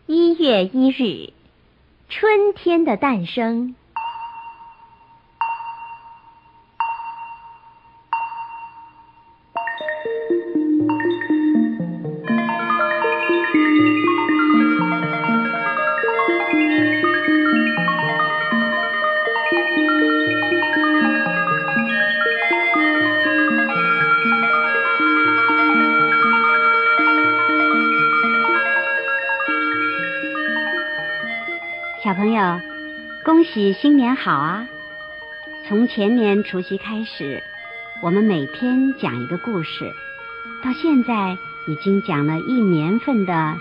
1月1日，春天的诞生。小朋友，恭喜新年好啊！从前年除夕开始，我们每天讲一个故事，到现在已经讲了1年份的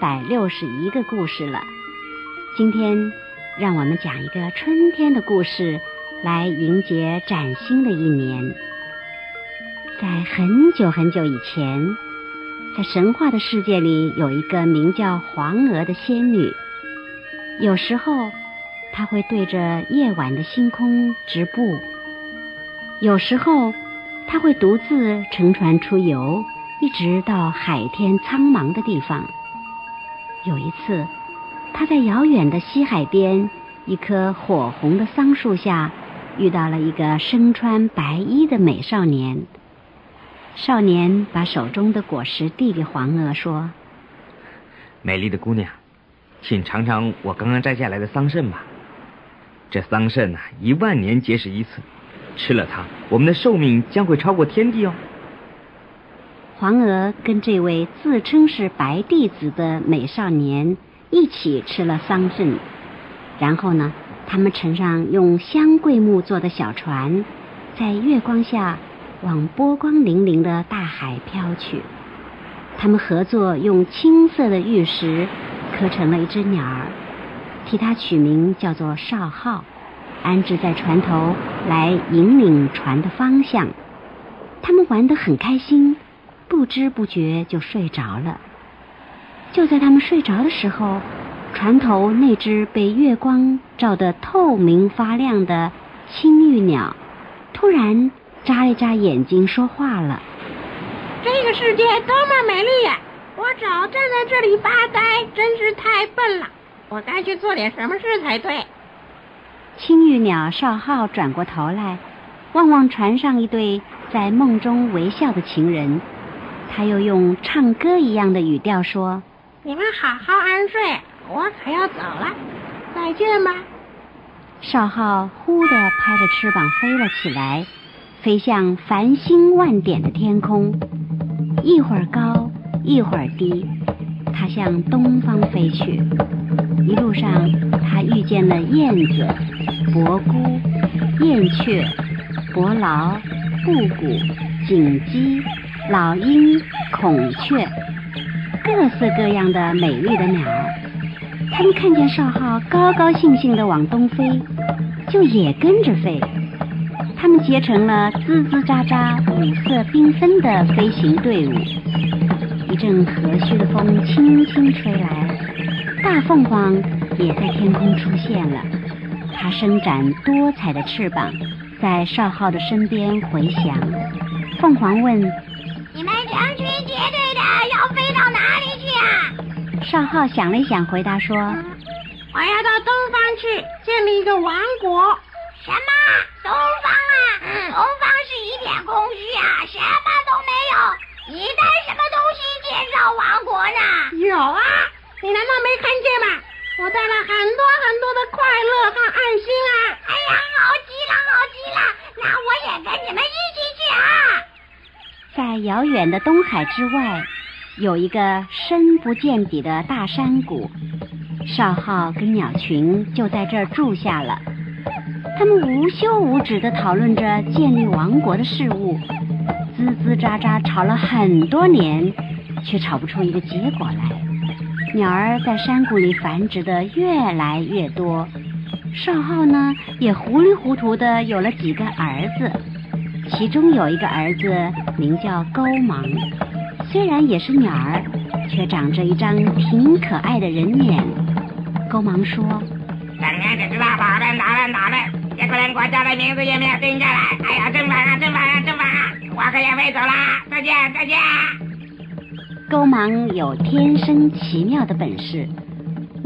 361个故事了。今天让我们讲一个春天的故事，来迎接崭新的1年。在很久很久以前，在神话的世界里，有一个名叫黄娥的仙女。有时候他会对着夜晚的星空织布，有时候他会独自乘船出游，一直到海天苍茫的地方。有一次，他在遥远的西海边一棵火红的桑树下遇到了一个身穿白衣的美少年。少年把手中的果实递给黄娥，说： 美丽的姑娘，请尝尝我刚刚摘下来的桑葚吧。这桑葚1万年结实一次，吃了它，我们的寿命将会超过天地哦。 黄娥跟这位自称是白弟子的美少年一起吃了桑葚，然后呢，他们乘上用香桂木做的小船，在月光下往波光粼粼的大海飘去。他们合作用青色的玉石刻成了一只鸟儿，替它取名叫做少昊，安置在船头来引领船的方向。他们玩得很开心，不知不觉就睡着了。就在他们睡着的时候，船头那只被月光照得透明发亮的青玉鸟突然眨一眨眼睛说话了： 这个世界多么美丽呀！我早站在这里发呆，真是太笨了，我该去做点什么事才对。 青玉鸟少昊转过头来，望望船上一对在梦中微笑的情人，他又用唱歌一样的语调说： 你们好好安睡，我可要走了，再见吧。 少昊忽地拍着翅膀飞了起来，飞向繁星万点的天空，一会儿高一会儿低，他向东方飞去。一路上他遇见了燕子、伯姑、燕雀、伯劳、布谷、锦鸡、老鹰、孔雀，各色各样的美丽的鸟儿。他们看见少昊高高兴兴地往东飞，就也跟着飞。他们结成了吱吱喳喳、五色缤纷的飞行队伍。一阵和煦的风轻轻吹来，大凤凰也在天空出现了。它伸展多彩的翅膀，在少昊的身边回响。凤凰问： 你们成群结队的要飞到哪里去啊？ 少昊想了一想，回答说： 我要到东方去建立一个王国。 什么？东方啊？东方是一片空虚啊，什么都没有。你带什么东西建造王国呢？ 有啊，你难道没看见吗？我带了很多很多的快乐和爱心啊！ 哎呀，好极了，好极了！那我也跟你们一起去啊！ 在遥远的东海之外，有一个深不见底的大山谷，少昊跟鸟群就在这儿住下了。他们无休无止地讨论着建立王国的事物，吱吱喳喳吵了很多年，却吵不出一个结果来。鸟儿在山谷里繁殖的越来越多，少昊呢也糊里糊涂的有了几个儿子，其中有一个儿子名叫勾芒，虽然也是鸟儿，却长着一张挺可爱的人脸。勾芒说： 今天就知道打人，这个人国家的名字也没有定下来。哎呀，真烦啊！我可要飞走啦！再见。 勾芒有天生奇妙的本事，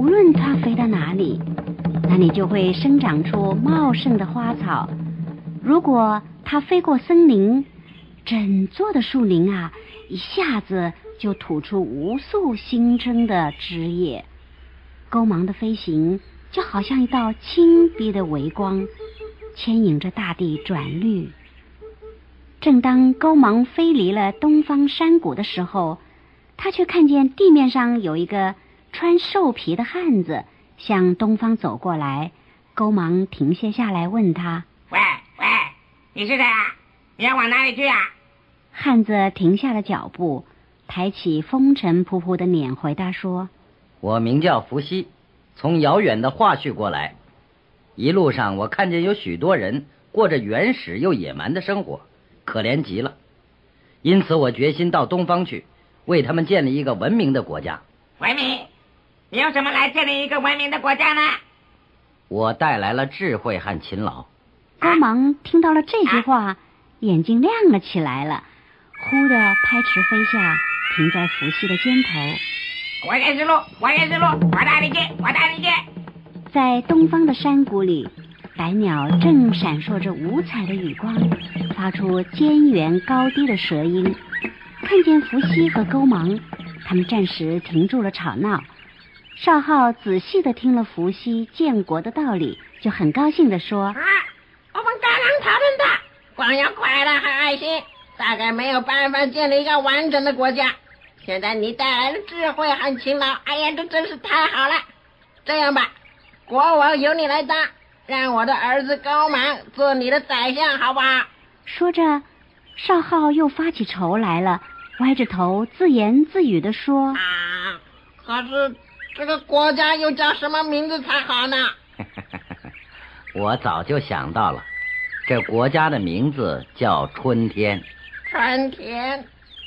无论它飞到哪里，那里就会生长出茂盛的花草。如果它飞过森林，整座的树林啊，一下子就吐出无数新生的枝叶。钩芒的飞行就好像一道轻逼的微光，牵引着大地转绿。正当钩芒飞离了东方山谷的时候，他却看见地面上有一个穿兽皮的汉子向东方走过来。钩芒停歇下来问他： 喂，你是谁啊？你要往哪里去啊？ 汉子停下了脚步，抬起风尘仆仆的脸回答说： 我名叫伏羲，从遥远的华胥过来。一路上我看见有许多人过着原始又野蛮的生活，可怜极了。因此我决心到东方去，为他们建立一个文明的国家。 文明？你用什么来建立一个文明的国家呢？ 我带来了智慧和勤劳。 钩芒听到了这句话，眼睛亮了起来了，忽地拍翅飞下，停在伏羲的肩头。 我认识路，我带你去。 在东方的山谷里，百鸟正闪烁着五彩的羽光，发出尖圆高低的舌音。看见伏羲和钩芒，他们暂时停住了吵闹。少昊仔细地听了伏羲建国的道理，就很高兴地说： 我们刚刚讨论的，光有快乐和爱心，大概没有办法建立一个完整的国家。现在你带来了智慧和勤劳，哎呀，这真是太好了。这样吧，国王由你来当，让我的儿子钩芒做你的宰相，好不好？ 说着，少昊又发起愁来了，歪着头自言自语地说： 可是这个国家又叫什么名字才好呢？ 我早就想到了，这国家的名字叫春天。 春天，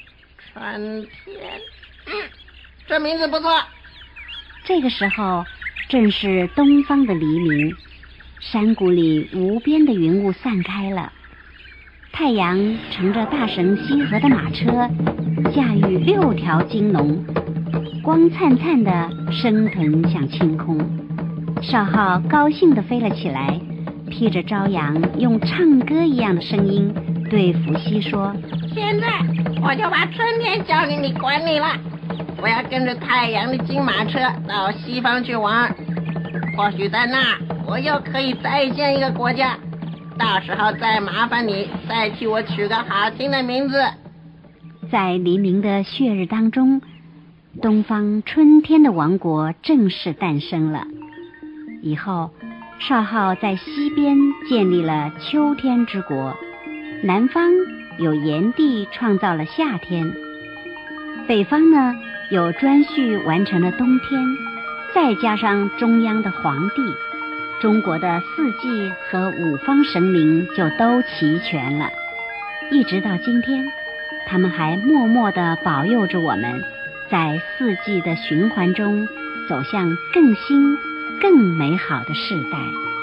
这名字不错。 这个时候正是东方的黎明，山谷里无边的云雾散开了，太阳乘着大神羲和的马车，驾驭6条金龙，光灿灿的升腾向青空。少昊高兴地飞了起来，披着朝阳，用唱歌一样的声音对伏羲说： 现在我就把春天交给你管理了。我要跟着太阳的金马车到西方去玩，或许在那我又可以再建一个国家，到时候再麻烦你再替我取个好听的名字。 在黎明的血日当中，东方春天的王国正式诞生了。以后少昊在西边建立了秋天之国，南方有炎帝创造了夏天，北方呢有颛顼完成了冬天，再加上中央的皇帝，中国的四季和五方神灵就都齐全了。一直到今天，他们还默默地保佑着我们，在四季的循环中走向更新更美好的世代。